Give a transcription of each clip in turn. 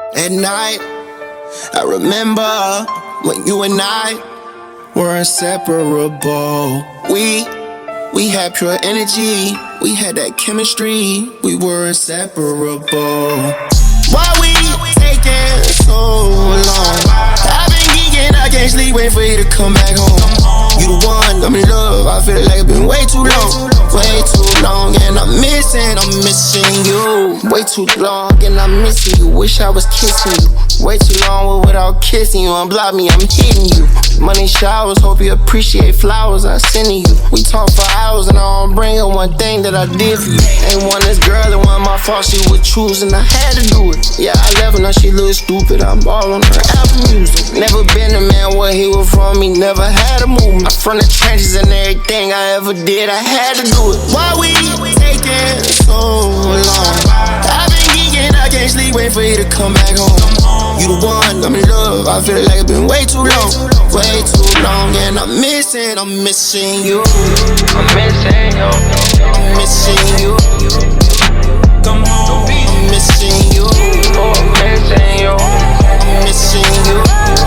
At night, I remember when you and I were inseparable. We had pure energy, we had that chemistry, we were inseparable. Why we taking so long? I've been geeking, I can't sleep, wait for you to come back home. You the one, I'm in love, I feel like it's been way too long. Way too long, and I'm missing you. Way too long, and I'm missing you. Wish I was kissing you. Way too long without kissing you. Unblock me, I'm hitting you. Money showers, hope you appreciate flowers I send to you. We talk for hours, and I don't bring up one thing that I did for you. Ain't one this girl, it wasn't my fault, she was choosing, I had to do it. Yeah, I left her, now she look stupid. I'm all on her Apple Music. Never been a man where he was from, he never had a movement. I'm from the trenches, and everything I ever did, I had to do it. Why we taking so long? I've been geeking, I can't sleep, wait for you to come back home. You the one, I'm in love, I feel like it's been way too long. Way too long, and I'm missing you. I'm missing you. I'm missing you. Come home. I'm missing you. Oh, I'm missing you. I'm missing you.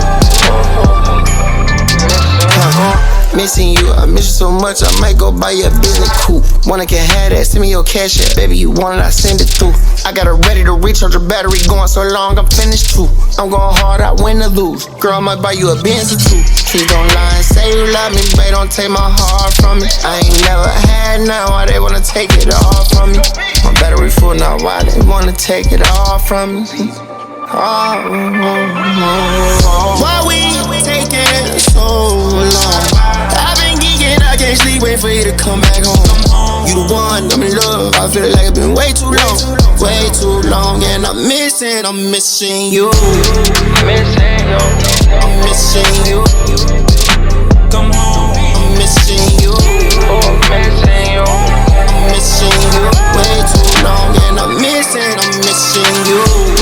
Missing you, I miss you so much, I might go buy you a business coupe. Wanna can have that, send me your cash app, baby, you want it, I send it through. I got it ready to recharge the battery, going so long, I'm finished too. I'm going hard, I win or lose. Girl, I might buy you a Benz or two. Please don't lie and say you love me, babe, don't take my heart from me. I ain't never had none, why they wanna take it all from me? My battery full now, why they wanna take it all from me? Why we taking so long? I've been geeking, I can't sleep, wait for you to come back home. You the one, I'm in love, I feel like it's been way too long. Way too long, and I'm missing you. I'm missing you. I'm missing you. Come home. I'm missing you. Oh, I'm missing you. I'm missing you. Way too long, and I'm missing you.